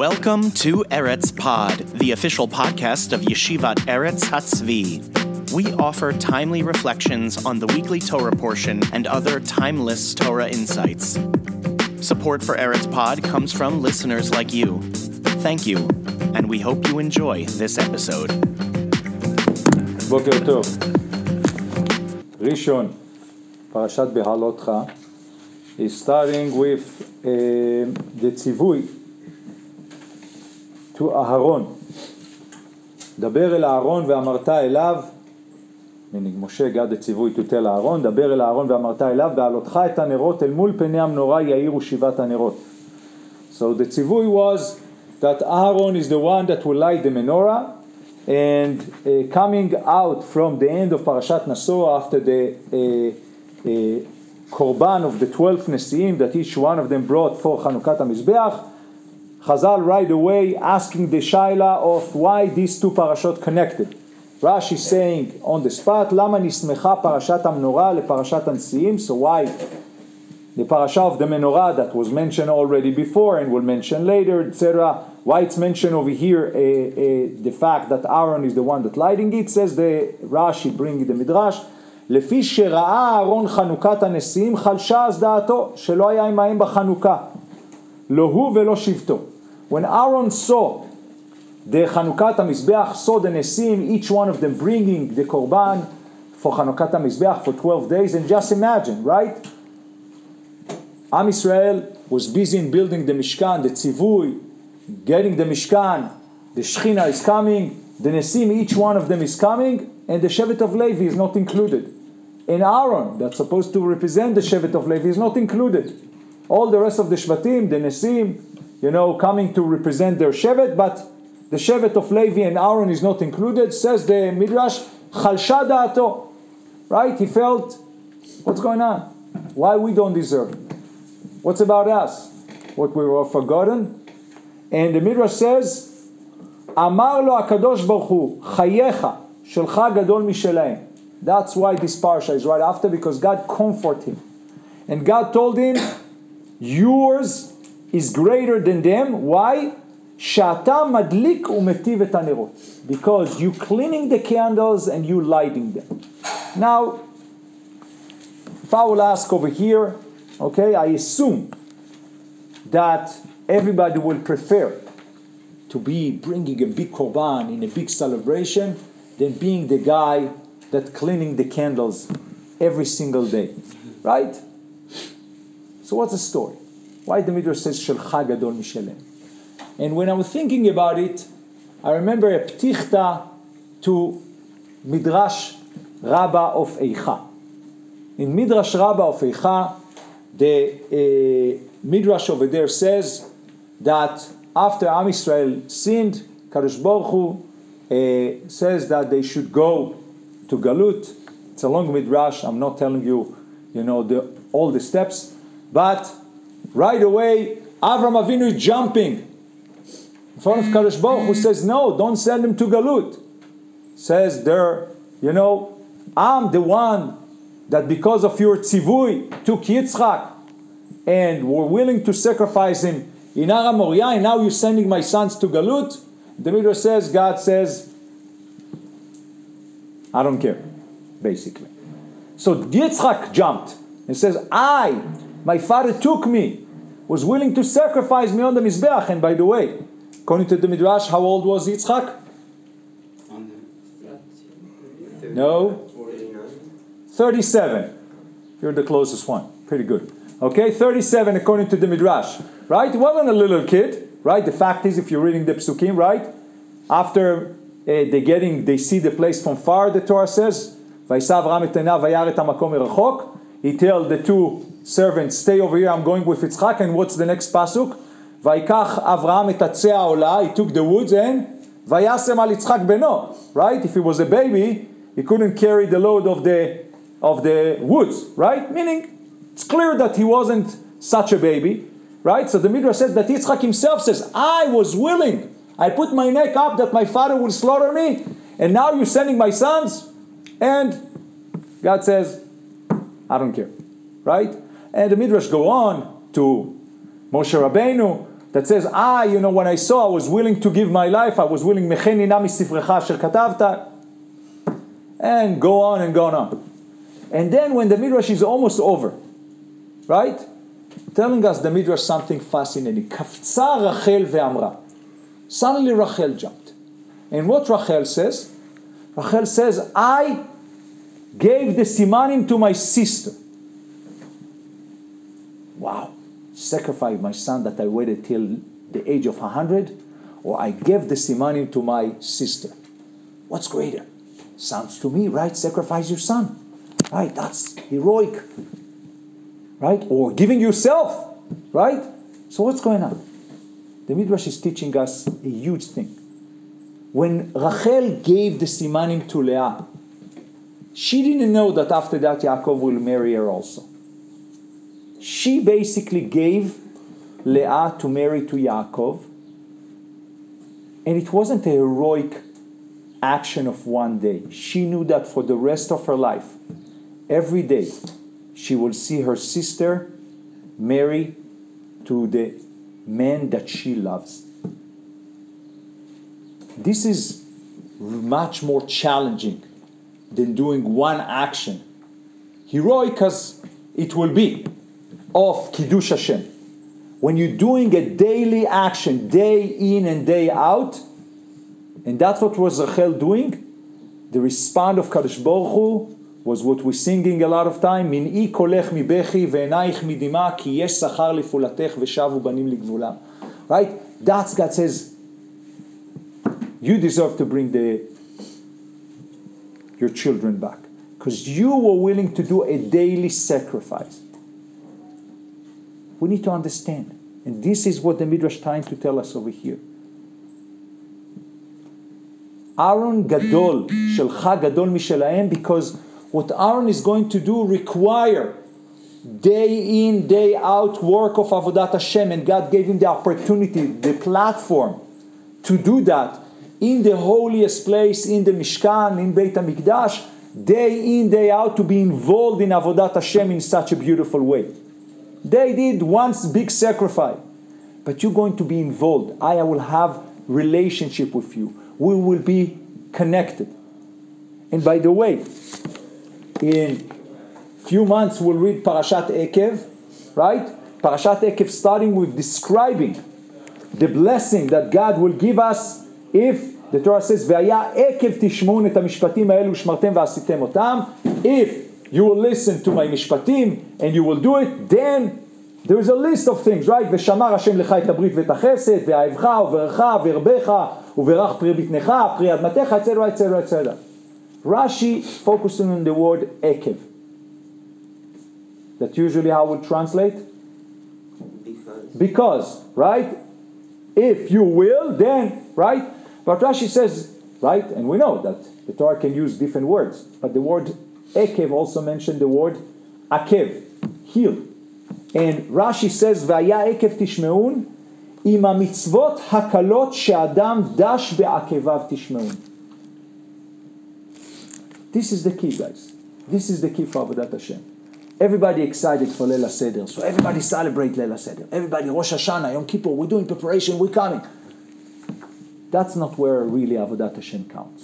Welcome to Eretz Pod, the official podcast of Yeshivat Eretz Hatzvi. We offer timely reflections on the weekly Torah portion and other timeless Torah insights. Support for Eretz Pod comes from listeners like you. Thank you, and we hope you enjoy this episode. בוקר טוב. ראשון, פרשת בהעלותך, is starting with the ציווי to אהרון. דבר אל אהרון ואמרת אליו, meaning משה got the ציווי to tell אהרון, דבר אל אהרון ואמרת אליו, בהעלותך את הנרות אל מול פני המנורה יאירו שבעת הנרות. So the ציווי was that Aaron is the one that will light the menorah, and coming out from the end of Parashat Naso after the Korban of the 12 Nesiim that each one of them brought for Chanukat HaMizbeach, Chazal right away asking the Shaila of why these two parashot connected. Rashi is saying on the spot, Lama nismecha Parashat HaMenorah leParashat HaNesiim, so why the parasha of the menorah that was mentioned already before and will mention later, etc. Why it's mentioned over here, the fact that Aaron is the one that lighting it, says the Rashi bringing the Midrash, לפי שראה אהרון חנוכת הנשיאים חלשה אז דעתו שלא היה עמהם בחנוכה לא הוא ולא שבטו. When Aaron saw the חנוכת המזבח, saw the נשיאים, each one of them bringing the korban for חנוכת המזבח for 12 days, and just imagine, right? Am Yisrael was busy in building the Mishkan, the Tzivui, getting the Mishkan, the Shechina is coming, the Nesim, each one of them is coming, and the Shevet of Levi is not included. And Aaron, that's supposed to represent the Shevet of Levi, is not included. All the rest of the Shvatim, the Nesim, coming to represent their Shevet, but the Shevet of Levi and Aaron is not included. Says the Midrash, Chalsha da'ato. Right? He felt, what's going on? Why we don't deserve it? What's about us? What we were forgotten? And the Midrash says, Amar lo HaKadosh Baruch Hu, Chayecha, Shelcha Gadol Mishelaim. That's why this parsha is right after, because God comforted him. And God told him, yours is greater than them. Why? Shata madlik umetiv et hanerot. Because you cleaning the candles and you lighting them. Now, if I will ask over here, okay, I assume that everybody will prefer to be bringing a big korban in a big celebration than being the guy that cleaning the candles every single day, right? So what's the story? Why the Midrash says Shelcha Gadol Mishelem? And when I was thinking about it, I remember a ptichta to Midrash Rabbah of Eicha. In Midrash Rabbah of Eicha, the Midrash over there says that after Am Yisrael sinned, Kadosh Baruch Hu says that they should go to Galut. It's a long Midrash. I'm not telling you, all the steps. But right away, Avram Avinu is jumping in front of Kadosh Baruch Hu, says, no, don't send them to Galut. Says there, I'm the one that because of your tzivui took Yitzchak and were willing to sacrifice him in Har Moriah, and now you're sending my sons to Galut. The Midrash says, God says, I don't care, basically. So Yitzchak jumped and says, my father took me, was willing to sacrifice me on the Mizbeach. And by the way, according to the Midrash, how old was Yitzchak? No? 37. You're the closest one. Pretty good. Okay, 37 according to the Midrash. Right? He wasn't a little kid. Right? The fact is, if you're reading the Psukim, right? After they see the place from far, the Torah says, Vaysav Ram et einav vayar et hamakom merachok. He tells the two servants, stay over here, I'm going with Yitzchak. And what's the next pasuk? Vayikach Avraham et atzei ha'olah. He took the woods and vayasem al Yitzchak beno. Right? If he was a baby, he couldn't carry the load of the woods, right? Meaning, it's clear that he wasn't such a baby, right? So the Midrash says that Yitzchak himself says, I was willing. I put my neck up that my father would slaughter me, and now you're sending my sons? And God says, I don't care, right? And the Midrash go on to Moshe Rabbeinu, that says, when I saw, I was willing to give my life, I was willing, mecheni na misifrecha asher katavta, and go on and go on. And then when the Midrash is almost over, right? Telling us the Midrash something fascinating. Kafza Rachel ve'amra. Suddenly Rachel jumped. And what Rachel says? Rachel says, I gave the simanim to my sister. Wow. Sacrifice my son that I waited till the age of 100, or I gave the simanim to my sister. What's greater? Sounds to me, right? Sacrifice your son. Right? That's heroic. Right? Or giving yourself. Right? So what's going on? The Midrash is teaching us a huge thing. When Rachel gave the simanim to Leah, she didn't know that after that Yaakov will marry her also. She basically gave Leah to marry to Yaakov, and it wasn't a heroic action of one day. She knew that for the rest of her life, every day, she will see her sister marry to the man that she loves. This is much more challenging than doing one action, heroic as it will be, of Kiddush Hashem. When you're doing a daily action, day in and day out, and that's what was Rachel doing, the response of Kadosh Baruch Hu was what we're singing a lot of time, Min'i kolech mibechi ve'enaich midima ki yesh sachar lifulatech ve'shavu banim ligvulam. Right? That's God says, you deserve to bring your children back. Because you were willing to do a daily sacrifice. We need to understand. And this is what the Midrash is trying to tell us over here. Aaron Gadol, Shelcha Gadol Mishelahem, because what Aaron is going to do require day in, day out work of Avodat Hashem, and God gave him the opportunity, the platform to do that in the holiest place, in the Mishkan, in Beit HaMikdash, day in, day out, to be involved in Avodat Hashem in such a beautiful way. They did once big sacrifice, but you're going to be involved. I will have relationship with you. We will be connected. And by the way, in few months we'll read Parashat Ekev, right? Parashat Ekev starting with describing the blessing that God will give us if the Torah says, "Ve'aya Ekev tishmon et hamishpatim ha'elu shmartem v'asitem otam." If you will listen to my mishpatim and you will do it, then there is a list of things, right? V'shamar Hashem lecha et habrit v'et hachesed ve'ahavcha u'verecha ve'erbecha u'verach pri bitnecha pri admatecha, etc., etc., etc. Rashi focusing on the word Ekev. That's usually how we translate. Because, right? If you will, then, right? But Rashi says, right? And we know that the Torah can use different words, but the word Ekev also mentioned the word Akev, heel. And Rashi says, Vaya Ekev tishmeun, im hamitzvot hakalot she'adam dash be'akevav tishmeun. This is the key, guys. This is the key for Avodat Hashem. Everybody excited for Leil HaSeder. So everybody celebrate Leil HaSeder. Everybody, Rosh Hashanah, Yom Kippur, we're doing preparation, we're coming. That's not where really Avodat Hashem counts.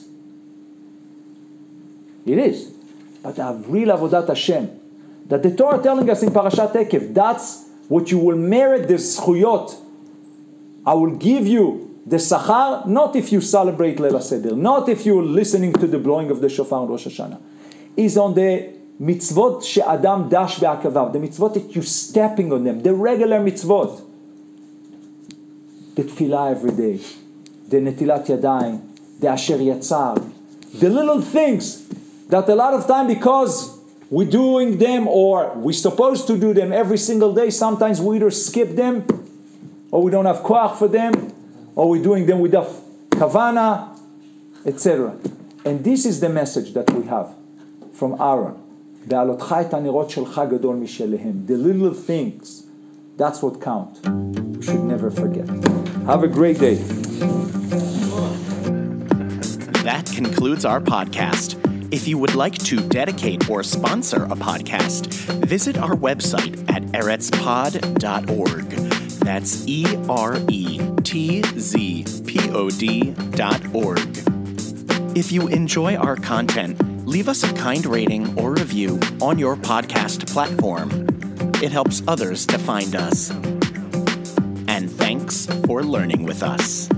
It is. But a real Avodat Hashem, that the Torah telling us in Parashat Ekev, that's what you will merit the zchuyot. I will give you the sachar, not if you celebrate Leil HaSeder, not if you're listening to the blowing of the shofar on Rosh Hashanah, is on the mitzvot she'adam dash be'akavav, the mitzvot that you're stepping on them, the regular mitzvot. The tefillah every day, the netilat yadayim, the asher yatzar, the little things that a lot of time, because we're doing them or we're supposed to do them every single day, sometimes we either skip them or we don't have koach for them, or we're doing them without kavana, etc. And this is the message that we have from Aaron. The little things, that's what count. We should never forget. Have a great day. That concludes our podcast. If you would like to dedicate or sponsor a podcast, visit our website at eretzpod.org. That's eretzpod.org. If you enjoy our content, leave us a kind rating or review on your podcast platform. It helps others to find us. And thanks for learning with us.